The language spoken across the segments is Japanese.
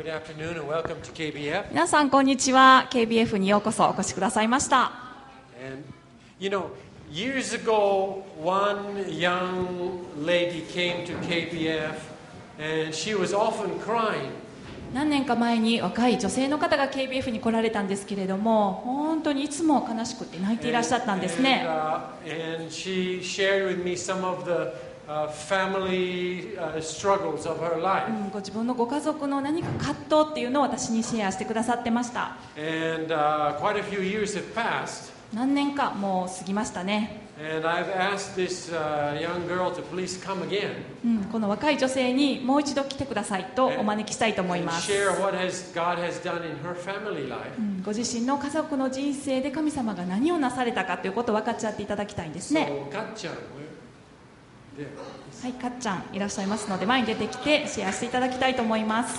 Good afternoon and welcome to KBF. 皆さんこんにちは。 KBF にようこそお越しくださいました。 And you know, years ago, one young lady came to KBF and she was often crying. 何年か前に若い女性の方が KBF に来られたんですけれども、本当にいつも悲しくて泣いていらっしゃったんですね。 And she shared with me some of the family struggles of her life. ご自分のご家族の何か葛藤っていうのを私にシェアしてくださってました。 And quite a few years have passed. 何年かもう過ぎましたね。 And I've asked this young girl to please come again. この若い女性にもう一度来てくださいとお招きしたいと思います。 Share what God has done in her family life. ご自身の家族の人生で神様が何をなされたかということを分かっちゃっていただきたいんですね。 So, Gatchan, there. はい、かっちゃんいらっしゃいますので前に出てきてシェアしていただきたいと思います。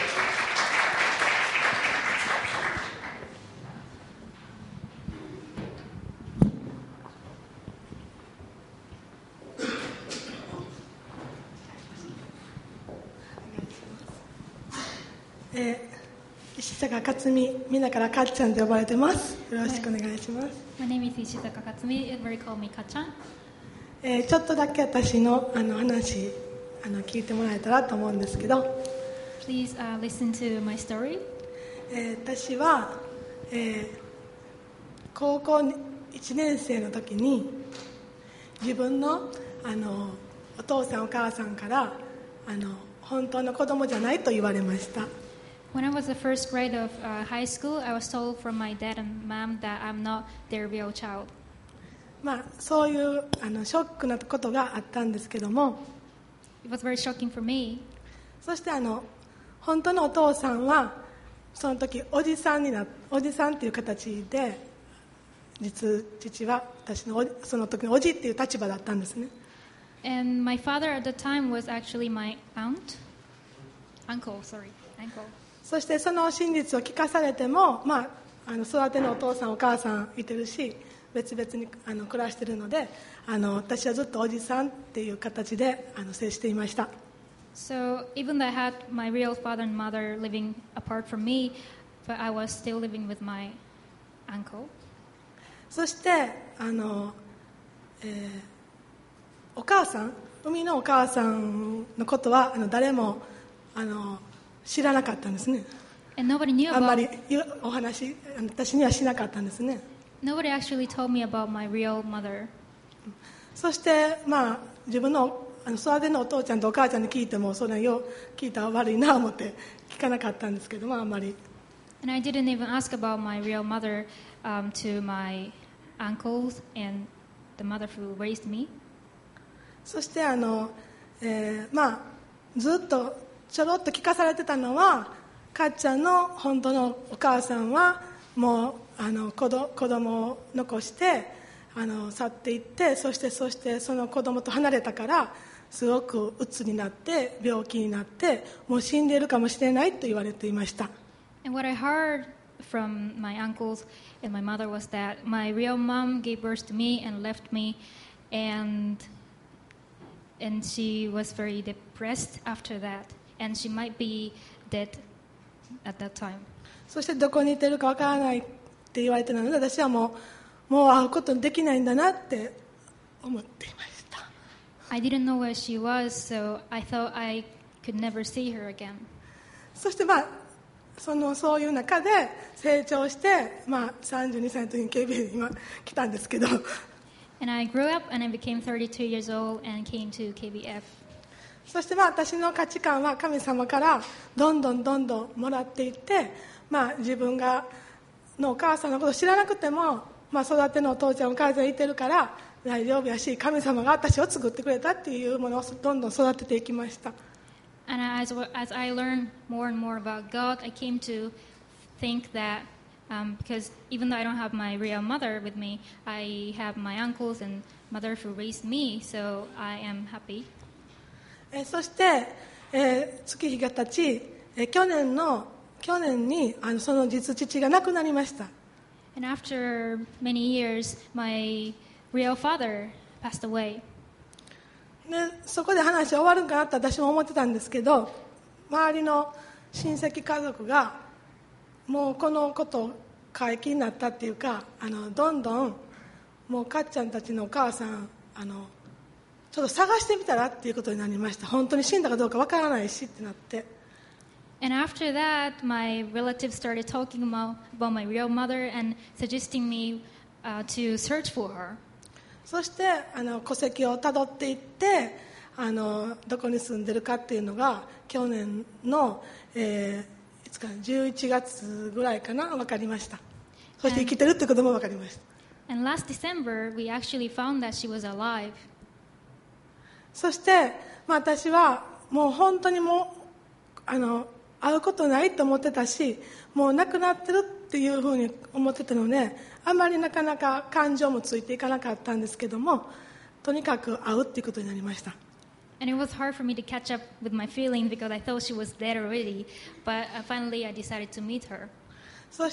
石坂克美、みんなからかっちゃんと呼ばれてます。よろしくお願いします。 My name is Ishizaka Katsumi. Everybody call me Ka-chan. ちょっとだけ私の話聞いてもらえたらと思うんですけど、 Please listen to my story. 私は、高校1年生の時に自分の、お父さんお母さんから本当の子供じゃないと言われました。 When I was the first grade of high school, I was told from my dad and mom that I'm not their real child. そういうショックなことがあったんですけども、 It was very shocking for me. そして本当のお父さんはその時おじさんっていう形で父は私のその時のおじっていう立場だったんですね。 And my father at the time was actually my uncle. そしてその真実を聞かされても、育てのお父さんお母さんいてるし別々に暮らしているので私はずっとおじさんっていう形で接していました。 So even though I had my real father and mother living apart from me, but I was still living with my uncle. そしてお母さん、生みのお母さんのことは誰も知らなかったんですね。 And nobody knew あんま about. りお話私にはしなかったんですね。 Nobody actually told me about my real mother. そして自分の育てのお父ちゃんとお母ちゃんに聞いてもそれを聞いたら悪いなと思って聞かなかったんですけども、あんまり。 And I didn't even ask about my real mother to my uncles and the mother who raised me. そしてずっとちょろっと聞かされてたのは、かっちゃんの本当のお母さんはもう子供を残して去っていって、そしてその子供と離れたからすごく鬱になって病気になってもう死んでいるかもしれないと言われていました。 And what I heard from my uncles and my mother was that my real mom gave birth to me and left me, and she was very depressed after that, and she might be dead at that time. そしてどこにいてるかわからないって言われてたので、私はもう会うことできないんだなって思っていました。 I didn't know where she was, so I thought I could never see her again. そしてそういう中で成長して、32歳の時に KBF に今来たんですけど、 And I grew up and I became 32 years old and came to KBF. そして私の価値観は神様からどんどんもらっていって、自分のお母さんのことを知らなくても、育てのお父ちゃんお母ちゃんいてるから大丈夫やし、神様が私を作ってくれたっていうものをどんどん育てていきました。 And as I learned more and more about God, I came to think that because even though I don't have my real mother with me, I have my uncles and mother who raised me, so I am happy. そして、月日が経ち、去年にその実父が亡くなりました。 And after many years, my real father passed away. でそこで話終わるかなと私も思ってたんですけど、周りの親戚家族がもうこのことを解禁になったっていうか、どんどんもうかっちゃんたちのお母さんちょっと探してみたらっていうことになりました。本当に死んだかどうかわからないしってなって、 And after that, my relatives started talking about my real mother and suggesting me to search for her. そして戸籍をたどっていってどこに住んでるかっていうのが去年の、いつかな11月ぐらいかな分かりました。そして生きてるってことも分かりました。 And last December, we actually found that she was alive. そして、私はもう本当にもう会うことないと思ってたし、もう亡くなってるっていうふうに思ってたので、あまりなかなか感情もついていかなかったんですけども、とにかく会うっていうことになりました。 And it was hard for me to catch up with my feelings because I thought she was dead already. But finally, I decided to meet her. そして、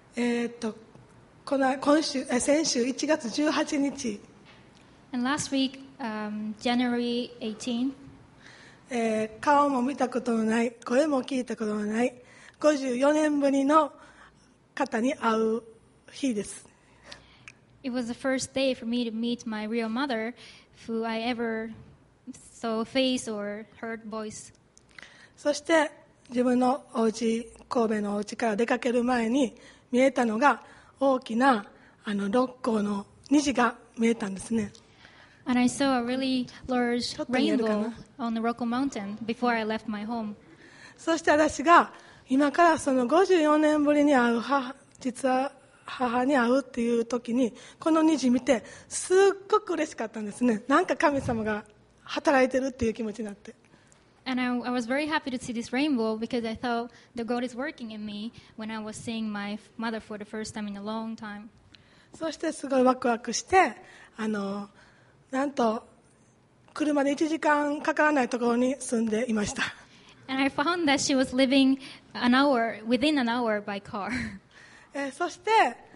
先週1月18日、 And last week, January 18th, 顔も見たことのない、声も聞いたことのない54年ぶりの方に会う日です。 it was the first day for me to meet my real mother, who I ever saw face or heard voice. そして自分のお家、神戸のお家から出かける前に見えたのが大きな六甲の虹が見えたんですね。 And I saw a really large rainbow on the Rocco Mountain before I left my home. そして私が今からその54年ぶりに会う実は母に会うっていう時にこの虹見てすっごく嬉しかったんですね。なんか神様が働いてるっていう気持ちになって。 And I was very happy to see this rainbow because I thought that God is working in me when I was seeing my mother for the first time in a long time. そしてすごいワクワクしてなんと車で1時間かからないところに住んでいました。 And I found that she was living within an hour by car. そして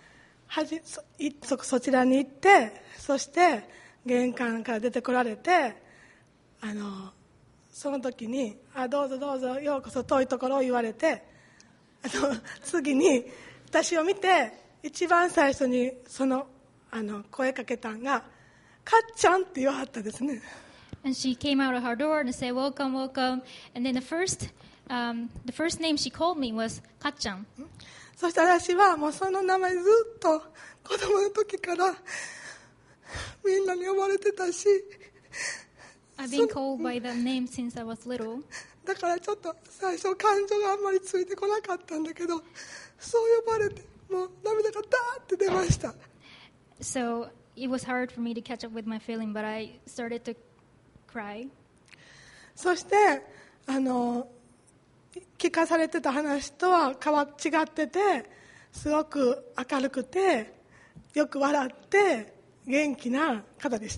そちらに行って、そして玄関から出てこられてその時にどうぞどうぞようこそ遠いところを言われて、次に私を見て一番最初に声かけたんがかっちゃんって言わはったですね。 And she came out of her door and said, "Welcome, welcome." And then the first name she called me was Ka-chan. そして私はもうその名前ずっと子供の時からみんなに呼ばれてたし、 I've been called by that name since I was little. だからちょっと最初感情があんまりついてこなかったんだけど、そう呼ばれてもう涙がダーって出ました。 So it was hard for me to catch up with my feeling, but I started to cry. そして聞かされてた話とは違ってて、すごく明るくてよく笑って元気な方でした。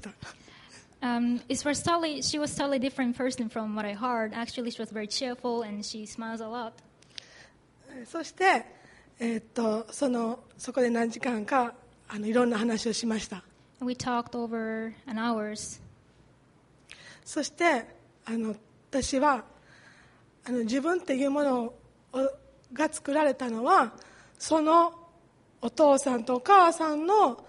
She was totally different person from what I heard. Actually, she was very cheerful and she smiles a lot. そして、そこで何時間かいろんな話をしました。 And we talked over an hours. そして私は自分っていうものが作られたのはそのお父さんとお母さんの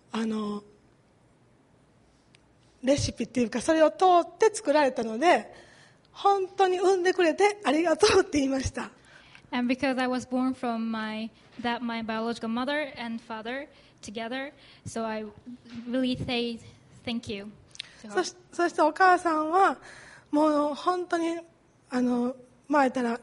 レシピっていうかそれを通って作られたので、本当に産んでくれてありがとうって言いました。 And because I was born from my biological mother and father together, so I really say thank you. そしてお母さんはもう本当に前から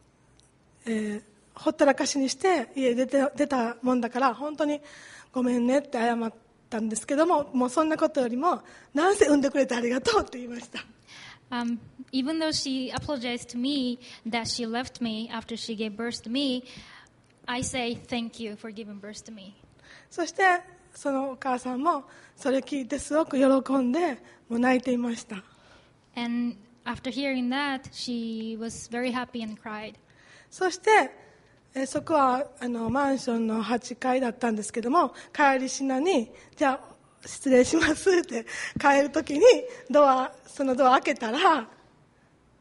ほったらかしにして家出たもんだから本当にごめんねって謝ったんですけども、もうそんなことよりもなんせ産んでくれてありがとうって言いました。 Even though she apologized to me that she left me after she gave birth to me, I say thank you for giving birth to me. そしてそのお母さんもそれ聞いてすごく喜んでもう泣いていました。 And after hearing that, she was very happy and cried. そしてそこはマンションの8階だったんですけども、帰りしなにじゃあ失礼しますって帰るときにそのドア開けたら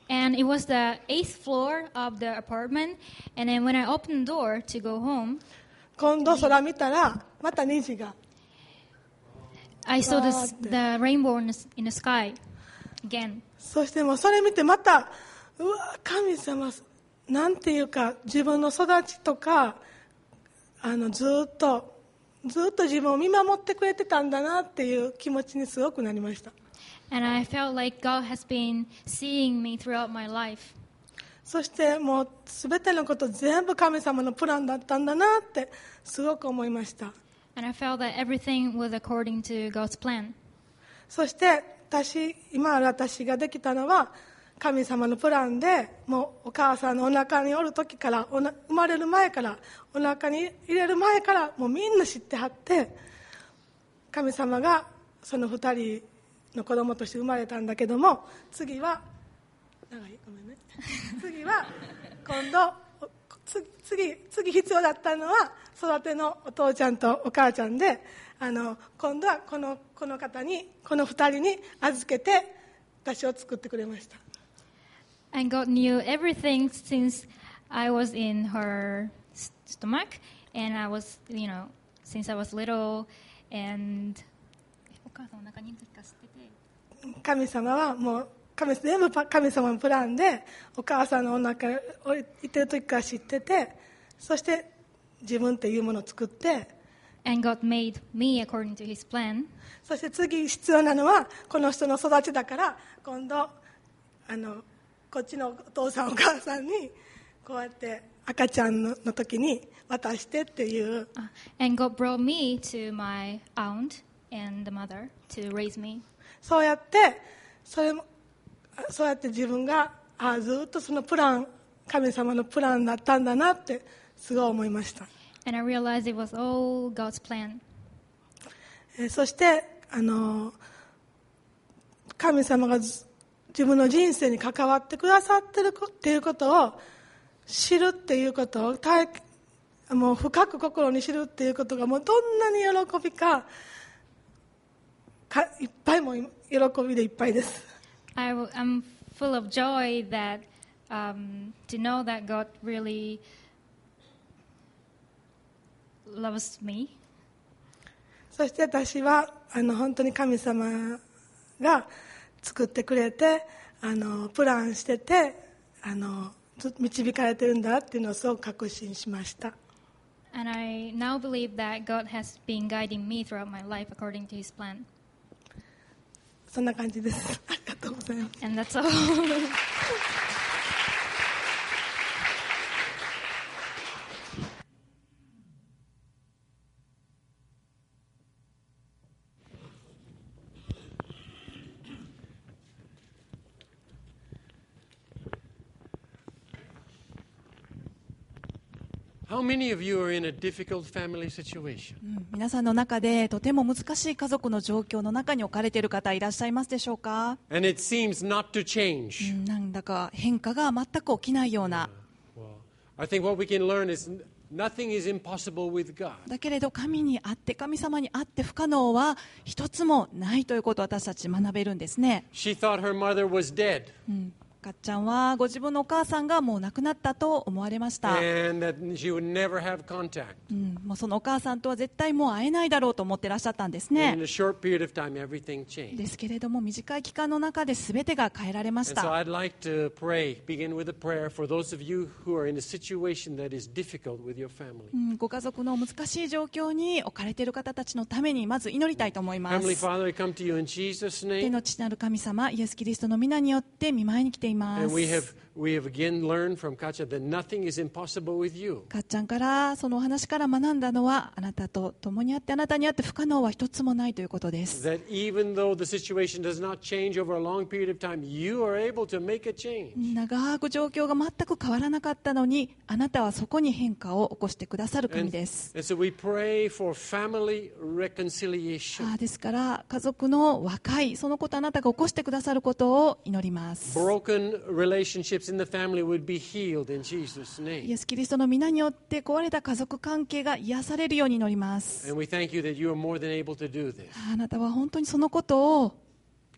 And it was the 8th floor of the apartment. And then when I opened the door to go home, 今度空見たらまた虹が I saw Wow. the rainbow in the sky again. そしてもうそれ見てまたうわ神様なんていうか自分の育ちとかずっと自分を見守ってくれてたんだなっていう気持ちにすごくなりました。 And I felt like God has been seeing me throughout my life. そしてもう全てのこと全部神様のプランだったんだなってすごく思いました。 And I felt that everything was according to God's plan. そして今ある私ができたのは神様のプランで、もうお母さんのお腹におる時から生まれる前からお腹に入れる前からもうみんな知ってはって、神様がその2人の子供として生まれたんだけども、次は長いごめんね次は今度次必要だったのは育てのお父ちゃんとお母ちゃんで、今度はこの方にこの2人に預けて私を作ってくれました。 And God knew everything since I was in her stomach, and I was, since I was little, and お母さんお腹にいる時から知ってて、 神様はもう全部神様のプランでお母さんのお腹にいてる時から知ってて、そして自分っていうものを作って、 And God made me according to His plan. そして次必要なのはこの人の育ちだから、今度こっちのお父さんお母さんにこうやって赤ちゃんの時に渡してっていう、 And God brought me to my aunt and the mother to raise me. そうやって自分がずっとそのプラン、神様のプランだったんだなってすごい思いました。 And I realized it was all God's plan. そして神様が自分の人生に関わってくださってるっていうことを知るっていうことをもう深く心に知るっていうことがもうどんなに喜びかいっぱいも喜びでいっぱいです。 I'm full of joy that to know that God really loves me. そして私は本当に神様が作ってくれてプランしてて導かれてるんだっていうのをすごく確信しました。 And I now believe that God has been guiding me throughout my life according to His plan. そんな感じです。ありがとうございます。 And that's all. How many of you are in a difficult family situation? 皆さんの中でとても難しい家族の状況の中に置かれている方いらっしゃいますでしょうか。 And it seems not to change. なんだか変化が全く起きないような。 Well, I think what we can learn is nothing is impossible with God. だけれど神様にあって不可能は一つもないということを私たち学べるんですね。 She thought her mother was dead かっちゃんはご自分のお母さんがもう亡くなったと思われました。 and that she would never have contact. もうそのお母さんとは絶対もう会えないだろうと思ってらっしゃったんです And ね in a。short period of time, everything changed. ですけれども短い期間の中で全てが変えられまし And so た。 I'd like to begin with a prayer for those of you who are in a situation that is difficult with your family. ご家族の難しい状況に置かれている方たちのためにまず祈りたいと思いま Heavenly す。 Father, I come to you in Jesus' 天 name. の父なる神様イエス・キリストの皆によって見舞いに来ていま And す。 we have again learned from Katja that nothing is impossible with you. かっちゃんからそのお話から学んだのはあなたと共にあってあなたにあって不可能は一つもないということです。 That even though the situation does not change over a long period of time, you are able to make a change. 長く状況が全く変わらなかったのにあなたはそこに変化を起こしてくださる神です。 And so we pray for family reconciliation. ですから家族の和解そのことあなたが起こしてくださることを祈ります。 Broken relationships in the family would be healed in Jesus' イ name. エス・キリストの皆によって壊れた家族関係が癒されるように祈ります。 And we thank you that you are more than able to do this. あなたは本当にそのことを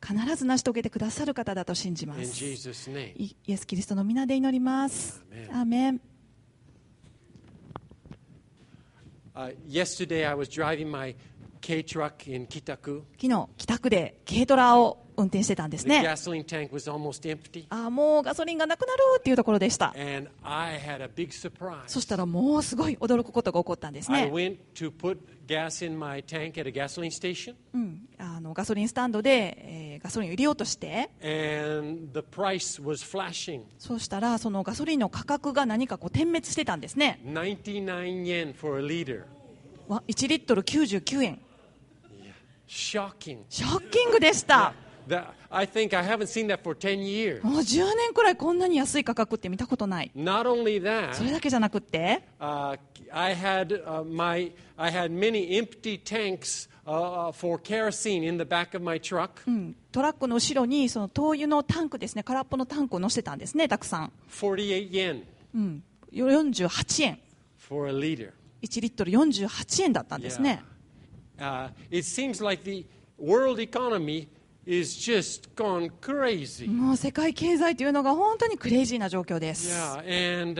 必ず成し遂げてくださる方だと信じま In す。 Jesus' name. イエス・キリストの皆で祈ります。アーメン。 Yesterday, I was driving my K truck in Kitaku. 昨日北区で軽トラを運転してたんです The ね。 gasoline tank was almost empty, もうガソリンがなくなるっていうところでした。 and I had a big surprise. そしたらもうすごい驚くことが起こったんです I ね。 went to put gas in my tank at a gasoline station, ガソリンスタンドで、ガソリンを入れようとして、 and the price was flashing. そうしたらそのガソリンの価格が何かこう点滅してたんですね。 99 yen for a liter. 1リットル99円。 Shocking. ショッキングでした。 I think I haven't seen that for 10 years. もう10年くらいこんなに安い価格って見たことない。 Not only それ that, だけじゃなくって、 I had many empty tanks for kerosene in the back of my truck. トラックの後ろにその灯油のタンクですね、空っぽのタンクを乗せてたんですね、たくさん。 48 yen 48円。 for a liter. 1リットル48円だったんですね。 It seems like the world economy is just gone crazy. もう世界経済というのが本当にクレイジーな状況です。 Yeah,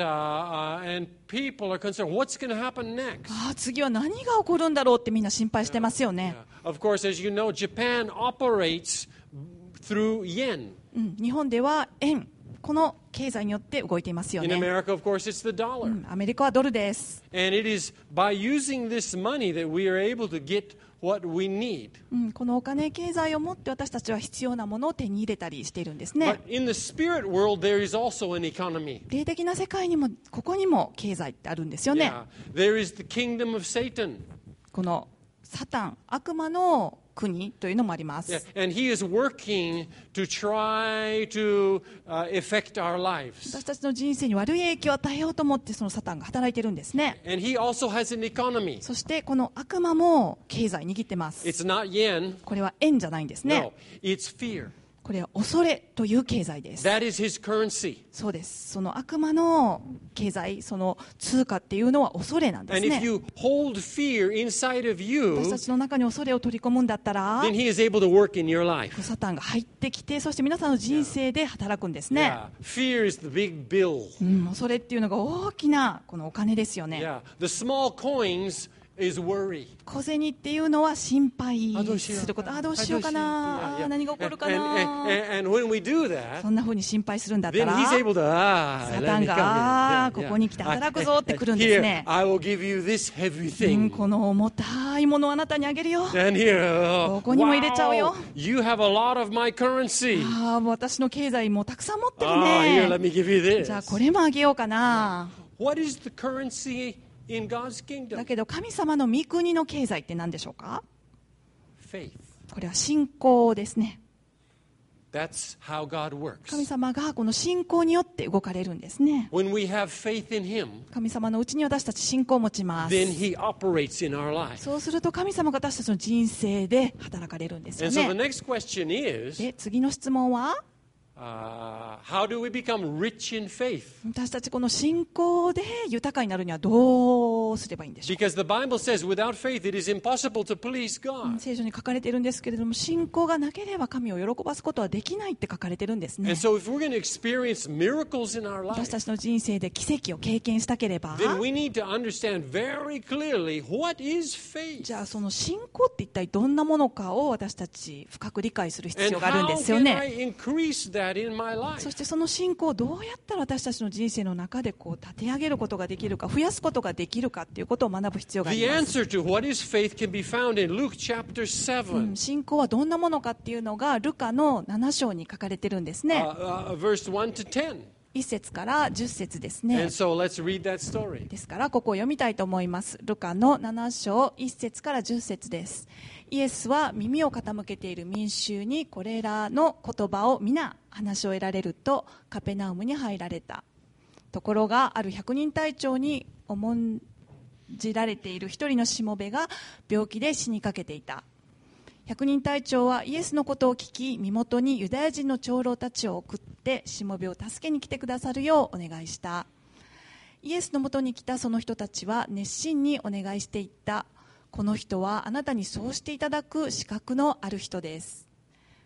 and people are concerned. What's going to happen next? 次は何が起こるんだろうってみんな心配してますよね。 Of course, as you know, Japan operates through yen. 日本では円、この経済によって動いていますよ In ね。 America, of course, it's the dollar. アメリカはドルです。 And it is by using this money that we are able to get what we need. このお金経済を持って私たちは必要なものを手に入れたりしているんですね。 But in the spirit world, there is also an economy. 霊的な世界にもここにも経済ってあるんですよね。 There is the kingdom of Satan. このサタン、悪魔の国というのもあります。 And he is working to try to affect our lives. 私たちの人生に悪い影響を与えようと思ってそのサタンが働いてるんですね。 And he also has an economy. そしてこの悪魔も経済握ってます。 It's not yen. これは円じゃないんですね。 No, it's fear. これは恐れという経済です。 That is his currency. そうです。その悪魔の経済、その通貨っていうのは恐れなんです And if ね。 you hold fear inside of 私 you, たちの中に恐れを取り込むんだったら、 then he is able to work in your life. サタンが入ってきて、そして皆さんの人生で働くんですね。 Fear is the big bill. 恐れっていうのが大きなこのお金ですよね。 The small coins is worry. 小銭っていうのは心配どうしようすること。どうしようかな。何が起こるかな。 And when we do that, そんな風に心配するんだった then ら、 he's able to, サタンがここに来て働くぞって来るんですね。 Here, I will give you this heavy thing. この重たいものをあなたにあげるよ。 And here, ここにも入れちゃうよ。 wow, you have a lot of my currency. もう私の経済もうたくさん持ってる Here, let ね。 me give you this. じゃあこれもあげようかな。 What is the currency in God's だ kingdom? けど神様の御国の経済って何でしょうか？ Faith. これは信仰ですね。 That's how God works. 神様がこの信仰によって動かれるんですね。 When we have faith in Him, 神様のうちに私たち信仰を持ちます。 then He operates in our life. そうすると神様が私たちの人生で働かれるんですよ And so the ね。 next question is, で、次の質問は、 how do we become rich in faith? 私たちこの信仰で豊かになるにはどうすればいいんでしょうか？ Because the Bible says without faith it is impossible to please God. 聖書に書かれているんですけれども、信仰がなければ神を喜ばすことはできないって書かれてるんですね。 And so if we're going to experience miracles in our 私 life, たちの人生で奇跡を経験したければ、 then we need to understand very clearly what is faith じゃあその信仰って一体どんなものかを私たち深く理解する必 and 要があるん how ですよ can I ね。 increase that in my そ life? してその信仰をどうやったら私たちの人生の中でこう立て上げることができるか、増やすことができるかっていうことを学ぶ必要があ The ります。 answer to what is faith can be found in Luke chapter 7, 信仰はどんなものかっていうのがルカの7章に書かれてるんですね。 verse 1 to 10. 1節から10節ですね。 And so let's read that story. ですからここを読みたいと思います。ルカの7章1節から10節です。イエスは耳を傾けている民衆にこれらの言葉を皆話を得られるとカペナウムに入られた。ところがある百人隊長に重んじられている一人のしもべが病気で死にかけていた。百人隊長はイエスのことを聞き、身元にユダヤ人の長老たちを送ってしもべを助けに来てくださるようお願いした。イエスのもとに来たその人たちは熱心にお願いしていった。この人はあなたにそうしていただく資格のある人です。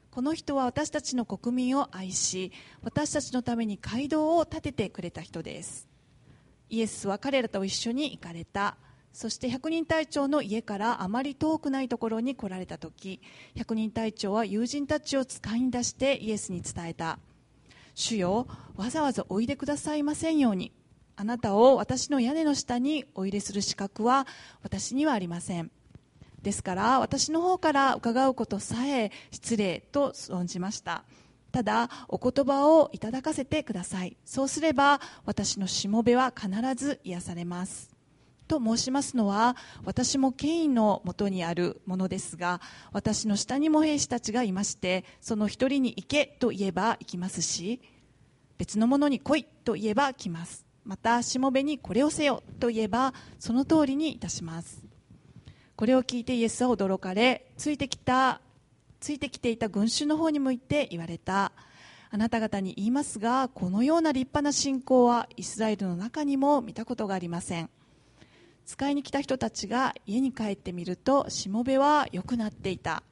この人は私たちの国民を愛し、私たちのために街道を建ててくれた人です。イエスは彼らと一緒に行かれた。そして百人隊長の家からあまり遠くないところに来られたとき、百人隊長は友人たちを使いに出してイエスに伝えた。主よ、わざわざおいでくださいませんように。あなたを私の屋根の下にお入れする資格は私にはありません。ですから私の方から伺うことさえ失礼と存じました。ただお言葉をいただかせてください。そうすれば私のしもべは必ず癒されます。と申しますのは、私も権威のもとにあるものですが、私の下にも兵士たちがいまして、その一人に行けと言えば行きますし、別の者に来いと言えば来ます。またしもべにこれをせよと言えばその通りにいたします。これを聞いてイエスは驚かれ、ついてきていた群衆の方に向いて言われた。あなた方に言いますが、このような立派な信仰はイスラエルの中にも見たことがありません。使いに来た人たちが家に帰ってみると、しもべは良くなっていた。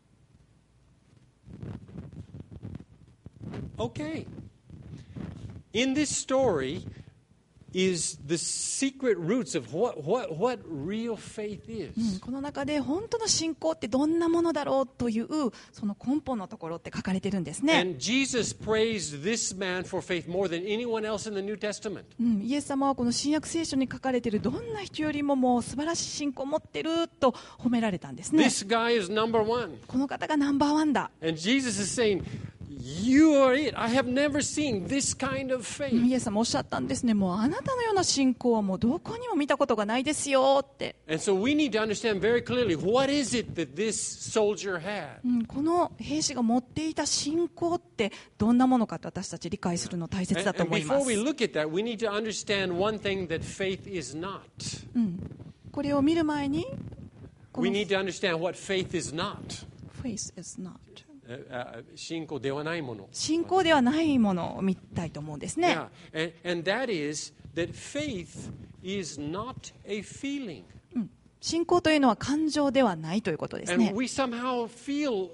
Okay. In this story is the secret roots of what real faith is. この中で本当の信仰ってどんなものだろうというその根本のところって書かれてるんですね。 And Jesus praised this man for faith more than anyone else in the New Testament. イエス様はこの新約聖書に書かれているどんな人よりももう素晴らしい信仰を持ってると褒められたんですね。 This guy is number one. この方がナンバーワンだ。 And Jesus is saying, you are it. I have never seen this kind of faith. イエス様おっしゃったんですね。もうあなたのような信仰はもうどこにも見たことがないですよって。 And so we need to understand very clearly, what is it that this soldier had? この兵士が持っていた信仰ってどんなものかと私たち理解するの大切だと And 思いま before す。 we look at that, we need to understand one thing that faith is not. これを見る前にこ We の need to understand what faith is not. Faith is not 信仰ではないもの。 信仰ではないものを見たいと思うんですね。 Yeah. And that is that faith is not a feeling. 信仰というのは感情ではないということですね And。we somehow feel,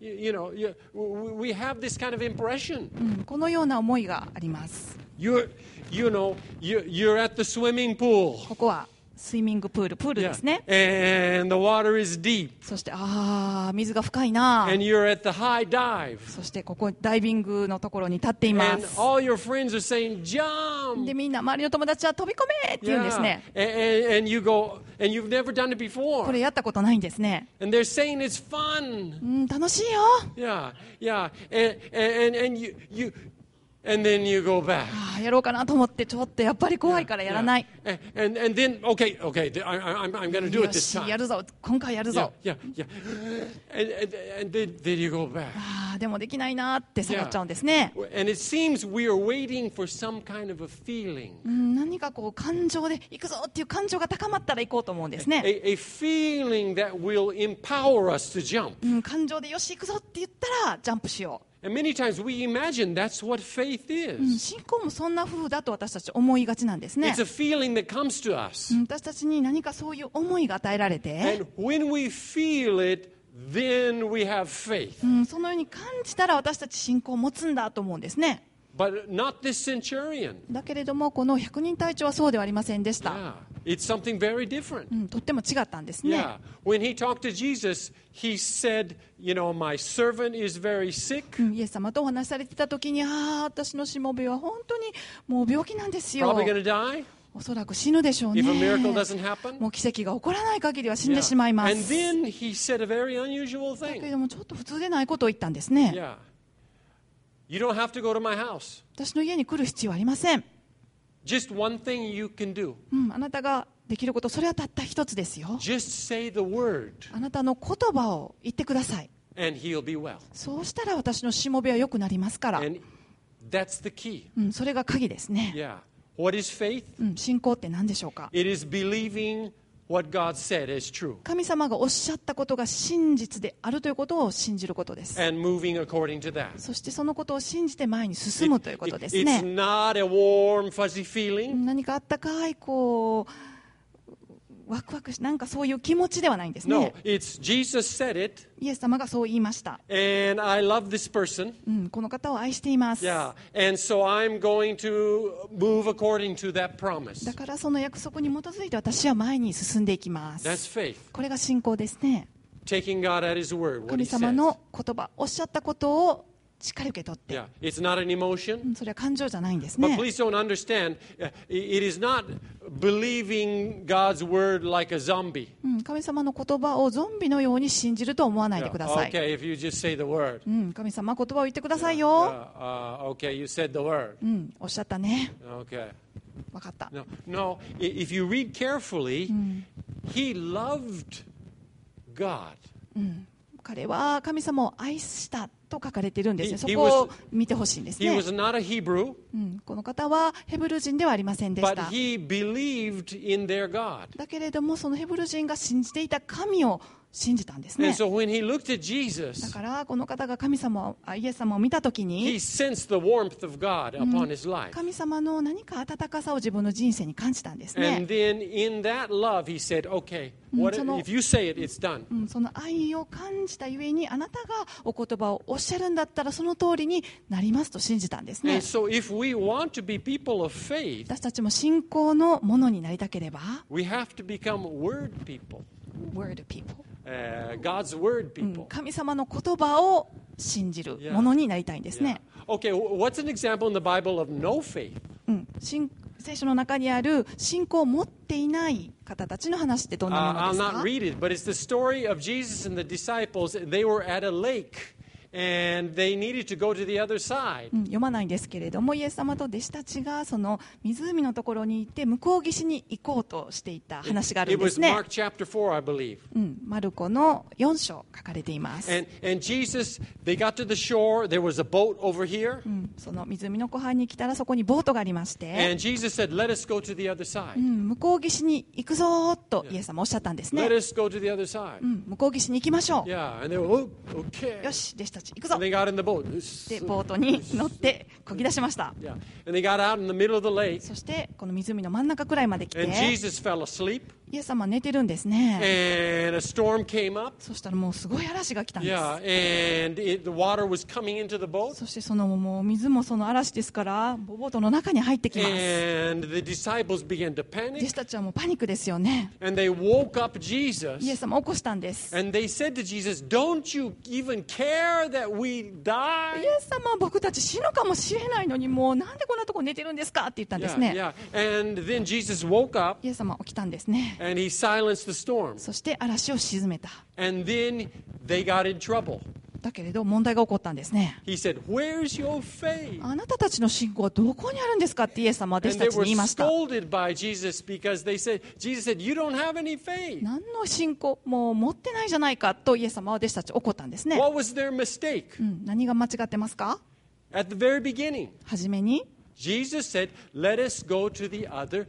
we have this kind of impression. このような思いがあります。 You're at the swimming pool. ここはスイミングプールで Yeah. すね。 And the water is deep. そして水が深いな。 And you're at the high dive. そしてここダイビングのところに立っていま And す。 all your friends are saying, jump. でみんな周りの友達は飛び込めって言うんですね。 And you go, and you've never done it こ before. れやったことないんですね。 And they're saying it's fun. 楽しいよ。 Yeah. And and then you go back. やろうかなと思ってちょっとやっぱり怖いからやらない。 And then, okay, I'm going to do よ it this し time. やるぞ、今回やるぞ。 Yeah. And then you go back. でもできないなって下がっちゃうんですね。 And it seems we are waiting for some kind of a feeling. 何かこう感情で行くぞっていう感情が高まったら行こうと思うんですね。 A feeling that will empower us to jump. 感情でよし行くぞって言ったらジャンプしよ And many times we imagine that's what faith う。 is. 信仰もそんな風だと私たち思いがちなんですね It's。a feeling that comes to us. 私たちに何かそういう思いが与えられて、 And when we feel it, then we have faith. そのように感じたら私たち信仰を持つんだと思うんですね。 But not this centurion. だけれどもこの百人隊長はそうではありませんでした。 Yeah. It's something very different. とっても違ったんですね。 Yeah. When he talked to Jesus, he said, my servant is very sick. イエス様とお話しされてた時に私のしもべは本当にもう病気なんですよ。 Probably going to die おそらく死ぬでしょうね。 if a miracle doesn't happen. もう奇跡が起こらない限りは死んでしまいま And す。 then he said a very unusual だけれ thing. どもちょっと普通でないことを言ったんですね。 Yeah. You don't have to go to my house. 私の家に来る必要はありません。 Just one thing you can do. あなたができること、それはたった一つですよ。 Just say the word あなたの言葉を言ってください。 and he'll be well. そうしたら私のしもべは良くなりますから。 And that's the key. それが鍵ですね。 Yeah. What is faith? 信仰って何でしょうか。 It is believing what God said is true 神様がおっしゃったことが真実であるということを信じることです。 and moving according to that. そしてそのことを信じて前に進むということです It's ね。 not a warm, fuzzy feeling. 何かあったかいこうワクワクし、なんかそういう気持ちではないんですね。 No, it's Jesus said it, イエス様がそう言いました。 and I love this person. この方を愛しています。 Yeah, and so I'm going to move according to that promise. だからその約束に基づいて私は前に進んでいきます。 That's faith. これが信仰ですね。 Taking God at His word, what 神 He 様 says. の言葉、おっしゃったことをしっかり受け取って、 Yeah, it's not an emotion. それは感情じゃないんです But ね。 please don't understand, it is not believing God's word like a zombie. 神様の言葉をゾンビのように信じると思わないで Yeah, ください。 okay, if you just say the word. 神様言葉を言ってくださいよ。 Okay, you said the word. おっしゃったね。 Okay. 分かった。 No, if you read carefully, he loved God. 彼は神様を愛したと書かれているんですね。 He そこを見てほしいんです He ね。 was not a Hebrew, この方はヘブル人ではありませんでし but た。 he believed in their God. だけれどもそのヘブル人が信じていた神を信じたんですね。 And so when he looked at だ Jesus, からこの方が神様をイエス様を見たとき he に sensed the warmth of God upon his life. 神様の何か温かさを自分の人生に感じたんですね And。then in that love, he said, okay, what, if you say it, it's done. その愛を感じたゆえにあなたがお言葉をおっしゃるんだったらその通りになりますと信じたんですね。 And so if we want to be people of faith, 私たちも信仰のものになりたければ we have to become word people, Word people、 God's word people. 神様の言葉を信じるものになりたいんですね。 Okay, what's an example in the Bible of no faith? 聖書の中にある信仰を持っていない方たちの話ってどんなもの I'll です not か？ read it, but it's the story of Jesus and the disciples. They were at a lake, and they needed to go to the other side. 読まないんですけれどもイエス様と弟子たちがその湖のところに行って向こう岸に行こうとしていた話がある It んで was すね。 Mark chapter 4, I believe. マルコの4章書かれています。 And Jesus, they got to the shore. There was a boat over here. その湖の湖畔に来たらそこにボートがありまして、 And Jesus said, let us go to the other side. 向こう岸に行くぞーとイエス様おっしゃったんですね。 Let us go to the other side. 向こう岸に行きましょう。 Yeah, and they were, oh, okay. よし弟子たち行くぞ And they got in the boat. でボートに乗って漕ぎ出しました。 Yeah. And they got out in the middle of the lake. そしてこの湖の真ん中くらいまで来 And て Jesus fell asleep. イエス様は寝てるんですね。 And a storm came up. そしたらもうすごい嵐が来たんです。 Yeah, and the water was coming into the boat. そしてそのもう水もその嵐ですからボートの中に入ってきます。 And the disciples began to 弟 panic. 子たちはもうパニックですよね。 And they woke up Jesus. イエス様を起こしたんです。 And they said to Jesus, don't you even care that we イ die? エス様は僕たち死ぬかもしれないのにもうなんでこんなとこ寝てるんですかって言ったんですね。 Yeah. And then Jesus woke up イエス様は起きたんですね。 and he silenced the storm. そして嵐を鎮めた。 And then they got in trouble. だけれど問題が起こったんですね。 He said, where's your faith? あなたたちの信仰はどこにあるんですかってイエス様は弟子 And た they ちに were 言いました。 scolded by Jesus because Jesus said, you don't have any faith. 何の信仰もう持ってないじゃないかとイエス様は弟子たち怒ったんですね。 What was their mistake? 何が間違ってますか？ At the very beginning, はじめに Jesus said, let us go to the other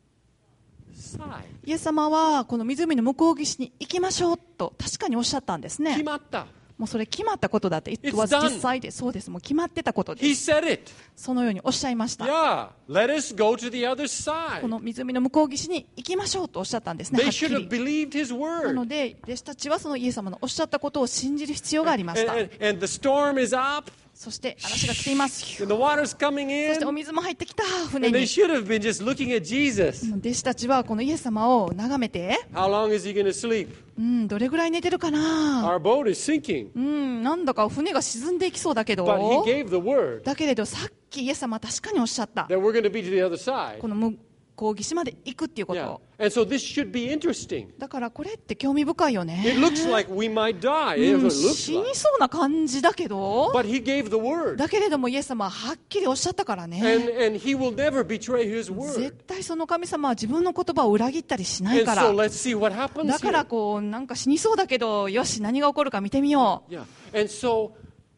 side. イエス様はこの湖の向こう岸に行きましょうと確かにおっしゃったんですね。 決まった。 もうそれ決まったことだって。It It's was done. 実際でそうです。もう決まってたことで He す。 said it. そのようにおっしゃいました。 Yeah, let us go to the other こ side. の湖の向こう岸に行きましょうとおっしゃったんですね。 They はっき should have り。 believed his なの word. で弟子たちはそのイエス様のおっしゃったことを信じる必要がありました。 And the storm is up, そして嵐が来ています。 and the water's coming そしてお in, 水も入ってきた船 and they に。 should have been just looking at Jesus. 弟子たちはこのイエス様を眺めて、 How long is he going to sleep? どれぐらい寝てるかな。 Our boat is sinking. なんだか船が沈んでいきそうだけど。 But he gave the word だけれどさっきイエス様は確かにおっしゃった。 that we're going to be to the other side. この向こう岸まで行くっていうこ Yeah. と。 And so this should be interesting. だからこれって興味深いよね。 It looks like we might die. That's what it looks 死に like. そうな感じだけど。 But he gave the word. だけれどもイエス様ははっきりおっしゃったからね。 And he will never betray his 絶 word. 対その神様は自分の言葉を裏切ったりしない And か so ら。 let's see what happens だから here. こうなんか死にそうだけど、よし何が起こるか見てみよう。 Yeah. And so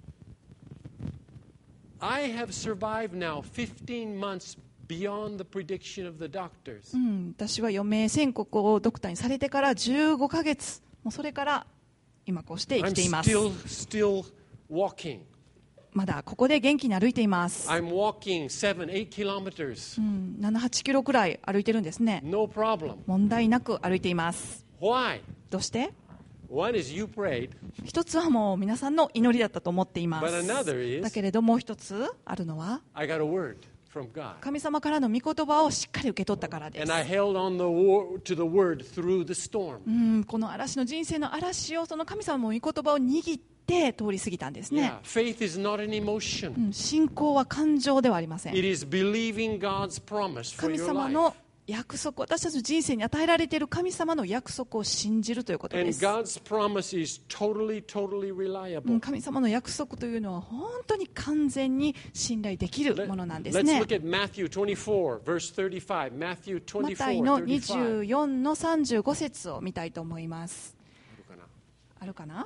I have survived now 15 months beyond the prediction of the doctors. 私は余命宣告をドクターにされてから15ヶ月、もうそれから今こうして生 I'm きています。 still walking. まだここで元気に歩いています。 I'm walking 7, 8 kilometers. 7、8キロくらい歩いてるんですね。 No problem. 問題なく歩いています。 Why? どうして？ One is you prayed, 一つはもう皆さんの祈りだったと思っていま but す。 another is だけれどもう一つあるのは I got a word from God. 神様からの御言葉をしっかり受け取ったからで And す。 I held on to the word through the storm. この嵐の人生の嵐をその神様の御言葉を握って通り過ぎたんですね。 Yeah, faith is not an emotion. 信仰は感情ではありません。 It is believing God's promise for 神 your 様 life. の約束、私たちの人生に与えられている神様の約束を信じるということで And す。 God's promise is totally reliable. 神様の約束というのは本当に完全に信頼できるものなんです Let's ね。 look at Matthew 24, verse 35. Matthew マタイの 24, 35. 24の35節を見たいと思います。あるかな？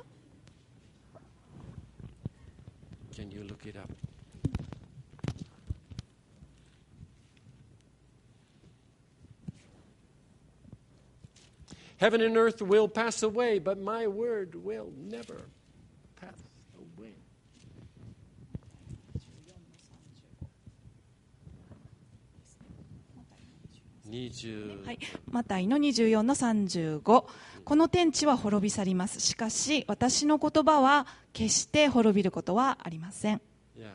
Can you look it up? Heaven and earth will pass away, but my word will never pass away. 20. はい、マタイの24の35。この天地は滅び去ります。しかし私の言葉は決して滅びることはありません。 Yeah.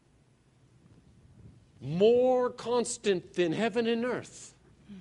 More constant than heaven and earth.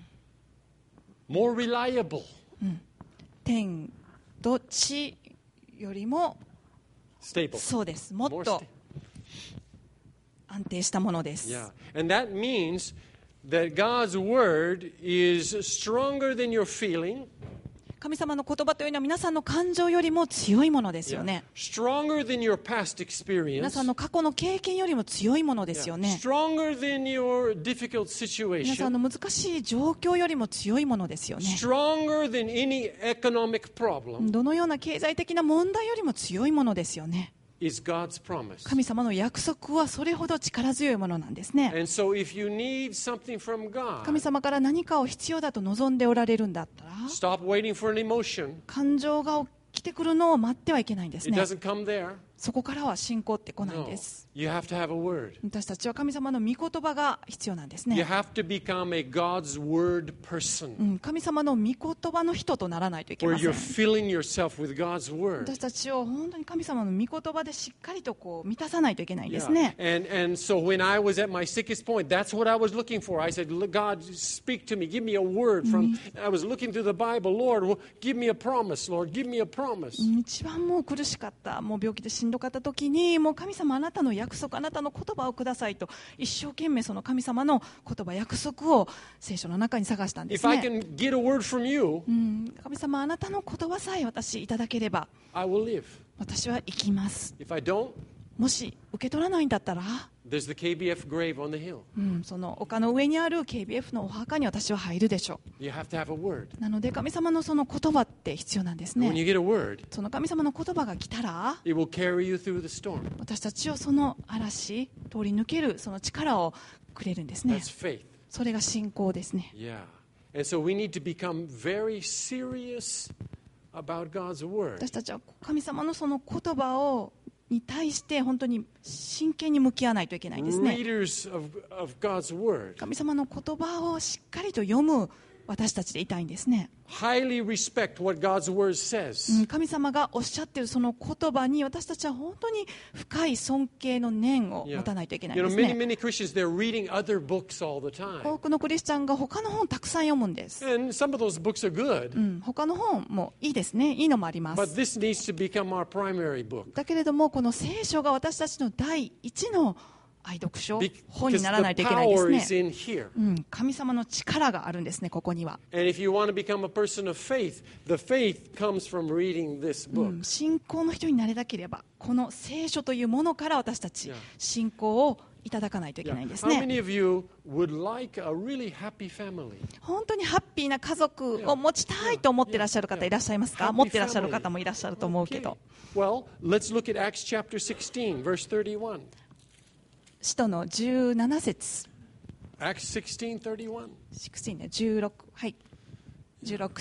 More reliable. 天と地よりも Stable. そうです。もっ More と安定したものです。 Yeah. And that means that God's word is stronger than your feeling. 神様の言葉というのは皆さんの感情よりも強いものですよね。 Stronger than your past 皆 experience. さんの過去の経験よりも強いものですよ Yeah. ね。 Stronger than your difficult 皆さん situation. の難しい状況よりも強いものですよね。 Stronger than any economic problem どのような経済的な問題よりも強いものですよね。 is God's promise. 神様の約束はそれほど力強いものなんですね。 And so if you need something from 神 God, 様から何かを必要だと望んでおられるんだったら、 stop waiting for an emotion. 感情が来てくるのを待ってはいけないんです It ね。 doesn't come there. そこからは信仰って来ないん No. です。 You have to have a word. 私たちは神様の御言葉が必要なんです You ね。 have to become a God's word person 神様の御言葉の人とならないといけ where ませ you're ん。 filling yourself with God's word. 私たちを本当に神様の御言葉でしっかりとこう満たさないといけないんです Yeah. ね。 And so when I was at my sickest point, that's what I was looking for. I said, God, speak to me. Give me a word from, I was looking through the Bible. Lord, give me a promise. Lord, give me a promise. 一番もう苦しかった、もう病気でしんどかった時に、もう神様あなたの約束、あなたの言葉をくださいと一生懸命その神様の言葉、約束を聖書の中に探したんで If す I ね。 can get a word from you, 神様あなたの言葉さえ私いただければ I will live. 私は生きます。 If I don't, もし受け取らないんだったら、 there's the KBF grave on the hill. その丘の上にある KBF のお墓に私は入るでしょ You have to have a word. う。なので神様のその言葉って必要なんです And when ね。 you get a word, その神様の言葉が来たら it will carry you through the storm. 私たちをその嵐通り抜けるその力をくれるんですね。 That's faith. それが信仰ですね。 Yeah. And so we need to become very serious about God's word. 私たちは神様のその言葉に対して本当に真剣に向き合わないといけないんですね。 Readers of God's word 神様の言葉をしっかりと読む私たちでいたいんですね。 highly respect what God's word says. 神様がおっしゃっているその言葉に私たちは本当に深い尊敬の念を Yeah. 持たないといけない You ん know, です many, ね。 many Christians, they're reading other books all the time. 多くのクリスチャンが他の本たくさん読むんです。 And some of those books are good, 他の本もいいですね。いいのもありま but す。 this needs to become our primary book. だけれどもこの聖書が私たちの第一の愛読書、本 Because にならない the といけないで power す is ね。 in here. 神様の力があるんですね、ここには。 And if you want to become a person of faith, the faith comes from reading this book. 信仰の人になれなければ、この聖書というものから私たち Yeah. 信仰をいただかないといけ Yeah. ないんです How ね。 many of you would like a really happy family? 本当にハッピーな家族を持ちたいと思っていらっしゃる方いらっしゃいますか？ Happy 持っていらっしゃる方もいらっしゃると思うけ Okay. ど。 Well, let's look at Acts chapter 16, verse 31. 使徒の17節。 Acts 16:31. 16ね、16、はい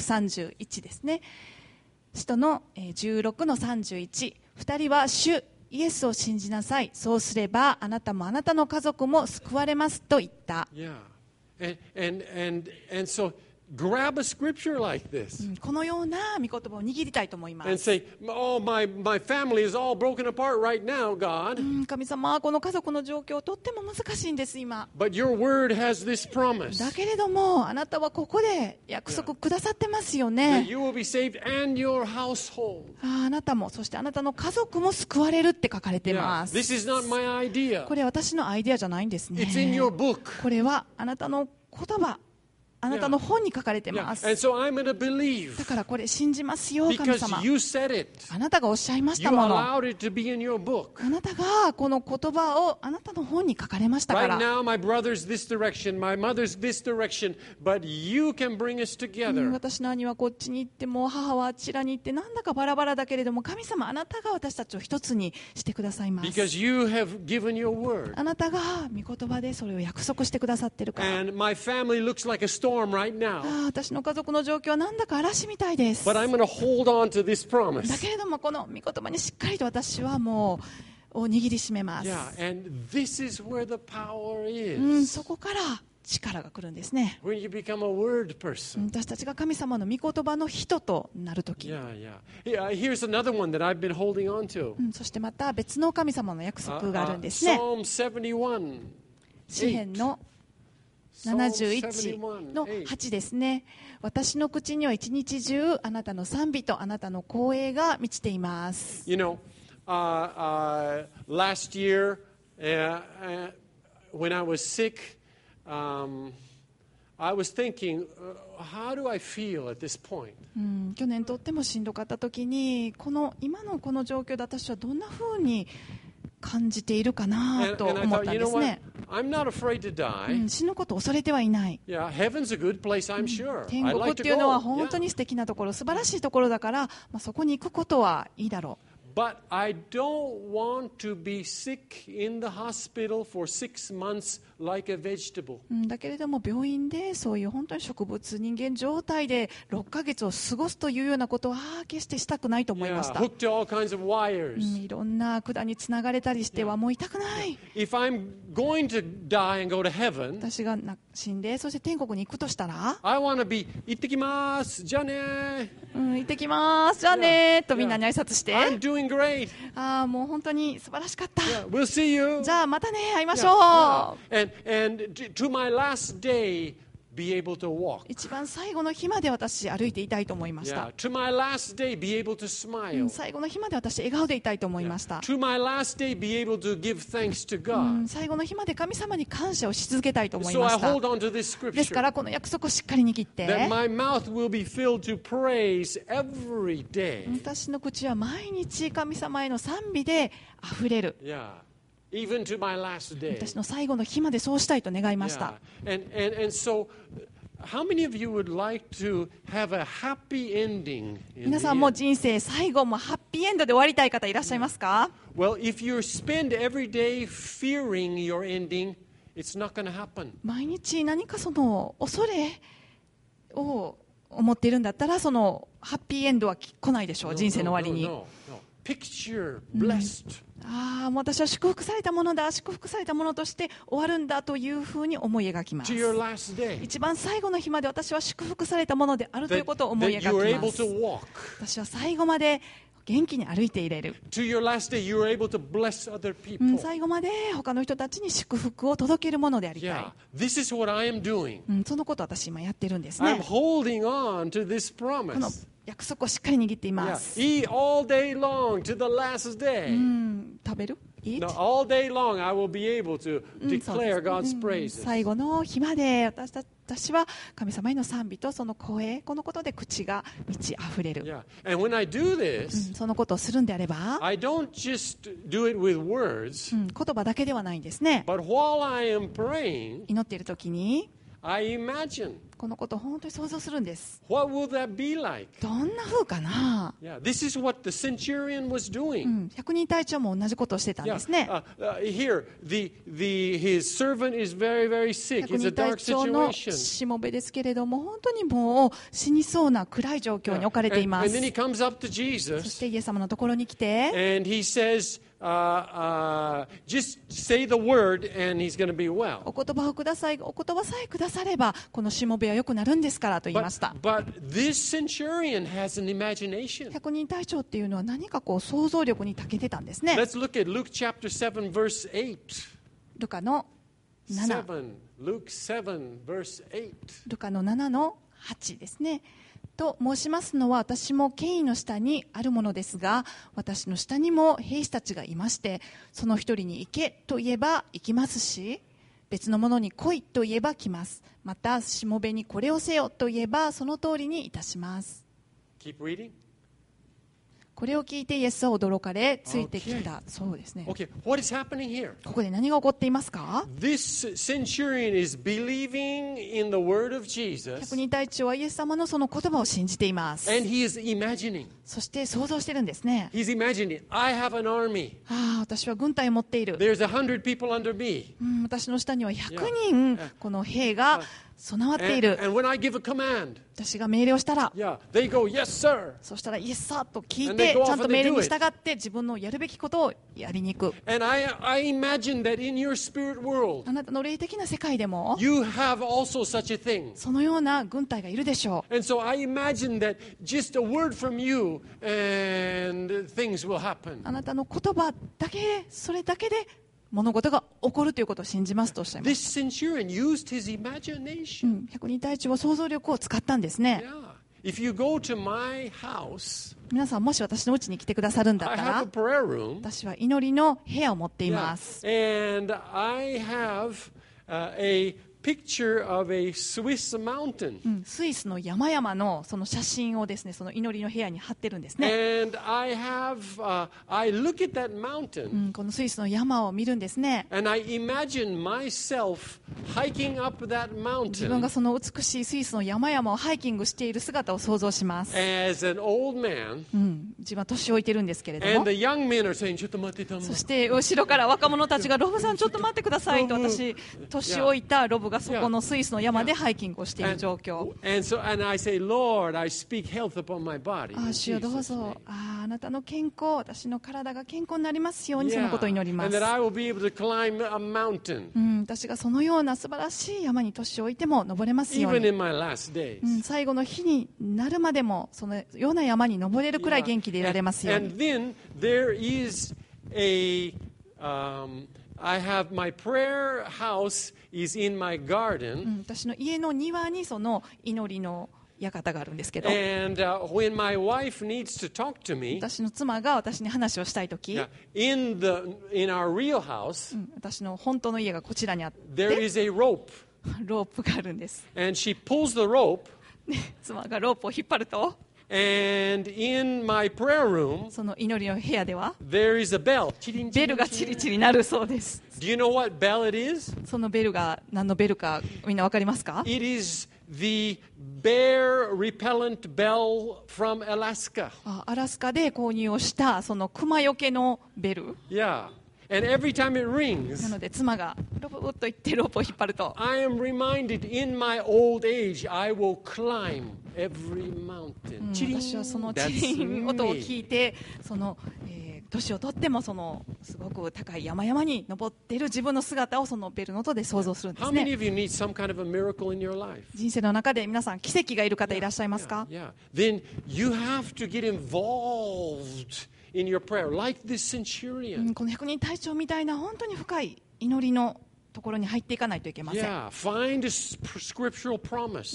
。16、31ですね。使徒の16の31。二人は主イエスを信じなさい。そうすればあなたもあなたの家族も救われますと言った。 Yeah. And so grab a scripture like this このような御言葉を握りたいと思いま and す。 say, oh, my family is all broken apart right now, God. 神様はこの家族の状況とっても難しいんです今。 But your word has this promise だけれどもあなたはここで約束くださってますよ that ね。 you will be saved and your household. あなたもそしてあなたの家族も救われるって書かれて Yeah. ます。 This is not my idea. これ私のアイデアじゃないんですね。 It's in your book. これはあなたの言葉、あなたの本に書かれて Yeah. ます。 And so I'm going to believe だからこれ信じますよ、神 because 様。 you said it. あなたがおっしゃいまし You たもの。 allowed it to be in your book. あなたがこの言葉をあなたの本に書かれましたか Right ら。 now, my brother's this direction, my mother's this direction, but you can bring us together. 私の兄はこっちに行っても母はあちらに行ってなんだかバラバラだけれども神様あなたが私たちを一つにしてくださいます。 Because you have given your word. あなたが御言葉でそれを約束してくださってるから。 And my family looks like a storm right now. 私の家族の状況はなんだか嵐みたいです。 But I'm going to hold on to this だ promise. けれどもこの御言葉にしっかりと私はもう握りしめます。 Yeah, and this is where the power そ is. こから力が来るんですね。 When you become a word person. 私たちが神様の御言葉の人となるとき、 Yeah. Here's another one that I've been holding on to. そしてまた別の神様の約束があるんですね。 Psalm 71. 詩編の Psalm 71 71, の8ですね。私の口には一日中あなたの賛美とあなたの光栄が満ちています。 You know, last year when I was sick, I was thinking, how do I feel at this point? 去年とってもしんどかった時に今のこの状況で私はどんな風に感じているかな And, と and I 思っ thought, たん you で know すね。 what? I'm not afraid to die. 死ぬことを恐れてはいない。 Yeah, heaven's a good place, I'm sure. 天 I'd 国 like っ to ていうのは go. 本当 Yeah. に素敵なところ、素晴らしいところだから、そこに行くことはいいだろ But I don't want to be sick in the hospital for 6 months like a vegetable. う。だけれども病院でそういう本当に植物人間状態で6ヶ月を過ごすというようなことは決してしたくないと思い Yeah, ました。 hooked to all kinds of wires. いろんな管につながれたりしてはもう痛くない。 If I'm going to die and go to heaven, 私が死んでそして天国に行くとしたら、 I want to be 行ってきますじゃあね行ってきますじゃあねーとみんなに挨拶して、 I'm doing great. もう本当に素晴らしかった、 Yeah, we'll see you. じゃあまたね会いまし Yeah, ょう、 yeah. And to my last day, be able to walk. 一番最後の日まで私歩いていたいと思いました、 Yeah, to my last day, be able to smile. 最後の日まで私笑顔でいたいと思いました、 To my last day, be able to give thanks to God. 最後の日まで神様に感謝をし続けたいと思い So ま I した hold on to this ですか scripture らこの約束をしっかり握って that my mouth will be filled to praise every day. 私の口は毎日神様への賛美であふれる。 Yeah, even to my last day. 私の最後の日までそうしたいと願いました。 Yeah. And so, how many of you would like to have a happy ending? In 皆 the さんも end? 人生最後もハッピーエンドで終わりたい方いらっしゃいますか？ Well, if you spend every day fearing your ending, it's not going to happen. 毎日何かその恐れを思っているんだったらそのハッピーエンドは来ないでしょう、人生の終わりに。 No. Picture blessed. もう私は祝福されたものだ、祝福されたものとして終わるんだというふうに思い描きます。 To your last day. 一番最後の日まで私は祝福されたものであるという That, ことを思い that you are 描きま able す。 to walk. 私は最後まで元気に歩いていれる。 To your last day, you are able to bless other people. 最後まで他の人たちに祝福を届けるものでありたい。 Yeah, this is what I am doing. そのことを私今やってるんです I'm ね。 holding on to this この promise. 約束をしっかり握っていま Yeah, す。 eat all day long to the last day. 食べる Eat? No, all day long I will be able to そうです declare God's praises. 最後の日まで私は神様への賛美とその声、このことで口が満ち溢れる。 Yeah, and when I do this, そのことをするんであれば、 I don't just do it with words, 言葉だけではないんですね。 but while I am praying, 祈っている時に I imagine このことを本当に想像するんです。 What will that be like? どんな風かな。 Yeah, this is what the centurion was doing. 百人隊長も同じことをしてたんですね。 Here, his servant is very, very sick. 百 It's a 人隊 dark 長の situation. しもべですけれども、本当にもう死にそうな暗い状況に置かれていま And す。 then he comes up to そし Jesus てイエス様のところに来て、 and he says, just say the word and he's going to be well. お言葉をください、お言葉さえくださればこのしもべは良くなるんですからと言いました。 But this centurion has an imagination. 百人隊長っていうのは何かこう想像力に長けてたんですね。 Let's look at Luke chapter 7, verse 8. ルカの7、 Luke 7, verse 8. ルカの7の8ですね。と申しますのは、私も権威の下にあるものですが、私の下にも兵士たちがいまして、その一人に行けと言えば行きますし、別の者に来いと言えば来ます。またしもべにこれをせよと言えばその通りにいたします。 Keep reading. これを聞いてイエスは驚かれついてきた。そうですね。 Okay, what is happening here? ここで何が起こっていますか？ This centurion is believing in the word of Jesus, 百人隊長はイエス様のその言葉を信じています。 and he is imagining. そして想像してるんですね。 He's imagining, I have an army. ああ、私は軍隊を持っている。 There's 100 people under me. 私の下には100人この兵が備わっている。 And when I give a command, 私が命令をしたら、 yeah, they go, yes, sir. そしたらイエスさと聞い And they て go off ちゃんと and they 命令 do に it. 従って自分のやるべきことをやりに行く。 And I imagine that in your spirit world, あなたの霊的な世界でも you have also such a thing. そのような軍隊がいるでしょう。 And so I imagine that just a word from you and things will happen. あなたの言葉だけで、それだけで物事が起こるということを信じますとおっしゃいます。 This centurion used his imagination. 百人隊長は想像力を使ったんですね。 Yeah. If you go to my house, 皆さんもし私の家に来てくださるんだっ I た have ら a、prayer room. 私は祈りの部屋を持ってい Yeah. ます。 And I have a picture of a Swiss mountain. スイスの山々のその写真をですね、その祈りの部屋に貼ってるんですね。 And I look at that mountain このスイスの山を見るんですね。 and I imagine myself hiking up that 自分が mountain その美しいスイスの山々をハイキングしている姿を想像します。 as an old man. 自分は年老いてるんですけれど And も the、young men are saying, ちょっと待って、 そして後ろから若者たちがロブさんちょっと待ってくださいと、私年老いたロブがそこのスイスの山でハイキングをしている状況。 And I say, Lord, I speak health upon my body. ああ、主よどう Jesus' ぞ name.、 あなたの健康、私の体が健康になりますように、そのことを祈りま And す。 that I will be able to climb a mountain, 私がそのような素晴らしい山に年老いても登れますよう even に、 in my last days. 最後の日になるまでもそのような山に登れるくらい元気でいられますよう And に。 then there is I have my prayer house is in my garden. 私の家の庭にその祈りの館があるんですけど、 And when my wife needs to talk to me, 私の妻が私に話をしたいとき、 in our real house, 私の本当の家がこちらにあっ there て、 is a rope. ロープがあるんです。 And she pulls the rope, 妻がロープを引っ張ると、 and in my prayer room, その祈りの部屋では there is a bell. ベルがチリチリ鳴るそうです。 Do you know what bell it is? そのベルが何のベルかみんなわかりますか？ It is the bear repellent bell from Alaska. アラスカで購入をしたその熊よけのベル Yeah. And every time it な rings, ので、妻がロブッと言ってロープを引っ張ると、 I am reminded in my old age, I will climb every mountain. 私はそのチ That's リン音を me. 聞いて、その、年をとってもそのすごく高い山々に登っている自分の姿をそのベルの音で想像するんで How す many ね。 of you need some kind of a miracle in your life? 人生の中で皆さん奇跡がいる方いらっしゃいますか？ Yeah. Then you have to get involved in your prayer, like this centurion. この百人隊長みたいな本当に深い祈りのところに入っていかないといけません。 Yeah. Find a scriptural promise.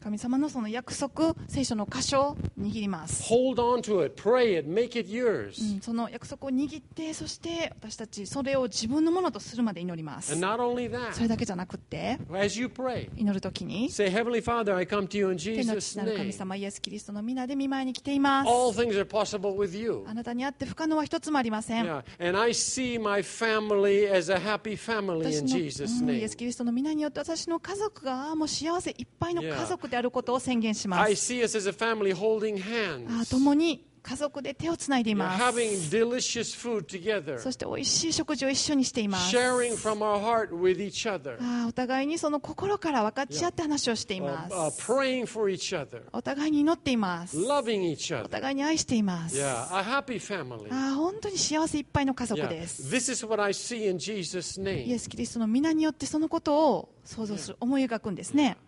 神様のその約束、聖書の箇所を握ります。 Hold on to it, pray it, make it yours. その約束を握って、そして私たちそれを自分のものとするまで祈ります。 And not only それ that, だけじゃなくって、 as you pray, 祈るときに say, Heavenly Father, I come to you in 天の Jesus' 父なる神 name. 様イエス・キリストの皆で御前に来ています。 All things are possible with you. あなたにあって不可能は一つもありません。 Yeah. And I see my family as a happy family 私 in の Jesus' イエ name. ス・キリストの皆によって私の家族がもう幸せいっぱいの家族であることを宣言しま I す。 see us as a family holding hands. 共に家族で手をつないでい You're ます。 having delicious food together. そして美味しい食事を一緒にしています。 Sharing from our heart with each other. お互いにその心から分かち合って話をしています。 Praying for each other. お互いに祈っています。 Loving each お other. 互いに愛しています。 Yeah, a happy family. 本当に幸せいっぱいの家族 Yeah. です。 This is what I see in Jesus' イ name. エス・キリストの皆によってそのことを想像する、思い描くんですね。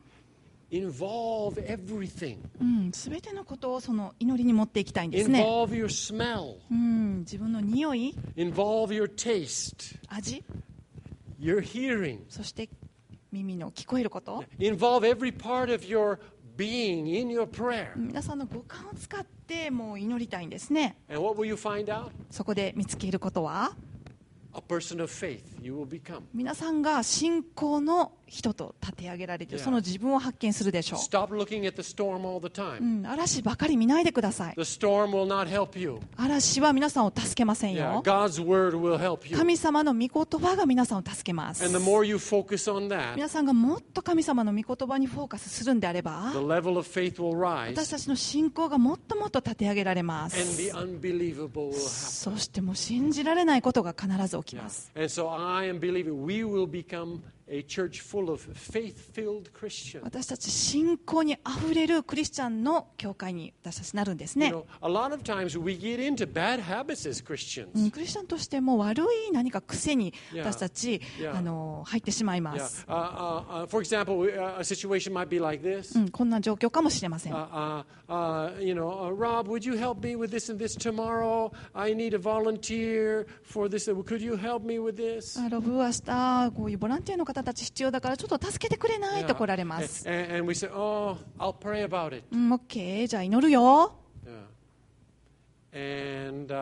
Involve everything. すべてのことをその祈りに持っていきたいんですね。 Involve your smell. 自分の匂い、 Involve your taste. 味、 Your hearing. そして耳の聞こえること、 Involve every part of your being in your prayer. 皆さんの五感を使ってもう祈りたいんですね。 And what will you find out? そこで見つけることは、 A person of faith you will become. 皆さんが信仰の人と立て上げられて、 Yeah. その自分を発見するでしょ Stop looking at the storm all the time. う。嵐ばかり見ないでください。 The storm will not help you. 嵐は皆さんを助けません Yeah, よ。 God's word will help you. 神様の御言葉が皆さんを助けます。 And the more you focus on that, 皆さんがもっと神様の御言葉にフォーカスするんであれば、 the level of faith will 私 rise たちの信仰がもっともっと立て上げられま and す。 the unbelievable will happen. そしてもう信じられないことが必ず起き Yeah. ます。 And so I am believing we will become a church full of faith-filled Christians. 私たち信仰にあふれるクリスチャンの教会に私たちなるんです You ね。 know, a lot of times we get into bad habits as Christians. クリスチャンとしても悪い何か癖に Yeah. 私たち、 Yeah. 入ってしまいま Yeah. す。 For example, a situation might be like this. こんな状況かもしれません。 Rob, would you help me with this and this tomorrow? I need a volunteer for this. Could you help me with this? ロブは明日こういうボランティアの方たち必要だからちょっと助けてくれない Yeah. と来られます。 And we say, oh, I'll pray about it. オッケー、じゃあ祈るよ。 Yeah. And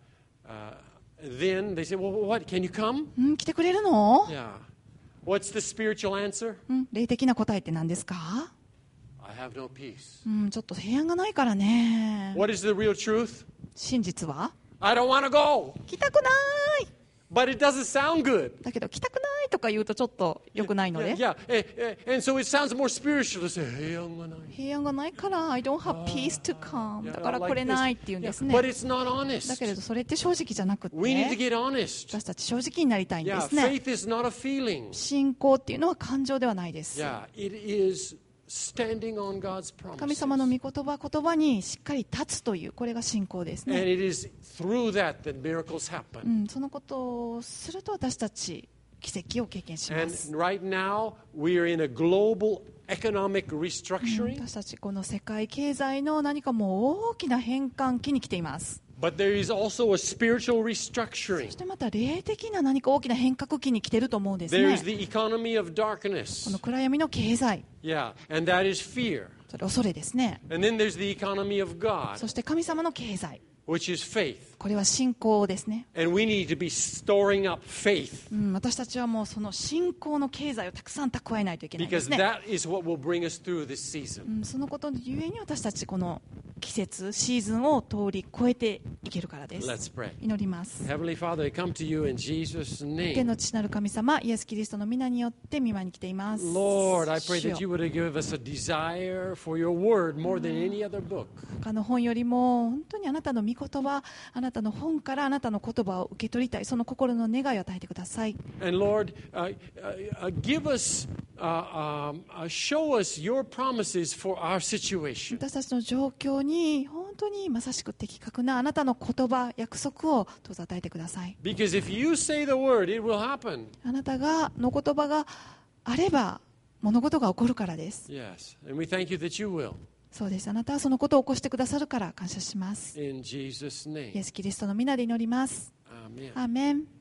then they say, well, what? Can you come? 来てくれるの？ Yeah. What's the spiritual answer? 霊的な答えって何ですか？ I have no peace. ちょっと平安がないからね。 What is the real truth? 真実は I don't want to go. 来たくない。 But it doesn't sound good. だけど来たくないとか言うとちょっと良くないので。 Yeah. And so it sounds more spiritual to say, hey, I'm gonna. 平安がないから I don't have peace to come だから来れないって言うんですね。 But it's not だ honest. けれどそれって正直じゃなくて、 We need to get honest. 私たち正直になりたいんで Yeah, すね。 faith is not a feeling. 信仰っていうのは感情ではないです。 Yeah, it is standing on God's 神 promises. 様の御言葉にしっかり立つという、これが信仰です And ね。 it is through that that miracles happen. そのことをすると私たち奇跡を経験しま And す。 right now, we are in a global economic restructuring. 私たちこの世界経済の何かもう大きな変換期に来ています。 But there is also a spiritual そ restructuring. してまた霊的な何か大きな変革期に来てると思うんです There ね is。the economy of こ darkness. の暗闇の経済、 Yeah, and that is fear. それ恐れですね。 And then there's the economy of God, そして神様の経済、 which is faith. これは信仰ですね。 And we need to be storing up faith 私たちはもうその信仰の経済をたくさん蓄えないといけないんで because すね。 that is what will bring us through this season. そのことのゆえに私たちこの季節、シーズンを通り越えていけるからです。 Let's pray. 祈ります。 Heavenly Father, I come to you in Jesus' 天 name. の父なる神様、イエス・キリストの皆によって見舞いに来ています。 Lord, I pray 主よ that you would give us a desire for your word more than any other book. 他の本よりも本当にあなたの御言葉、あなたの本からあなたの言葉を受け取りたい、その心の願いを与えてください。 And Lord, give us, show us your promises for our situation. 私たちの状況に本当にまさしく的確なあなたの言葉、約束をどうぞ与えてください。 Because if you say the word, it will happen. あなたの言葉があれば物事が起こるからです。 Yes. And we thank you that you will. そうです。あなたはそのことを起こしてくださるから感謝します。 In Jesus' イエ name. ス・キリストの皆で祈ります。 Amen. アーメン。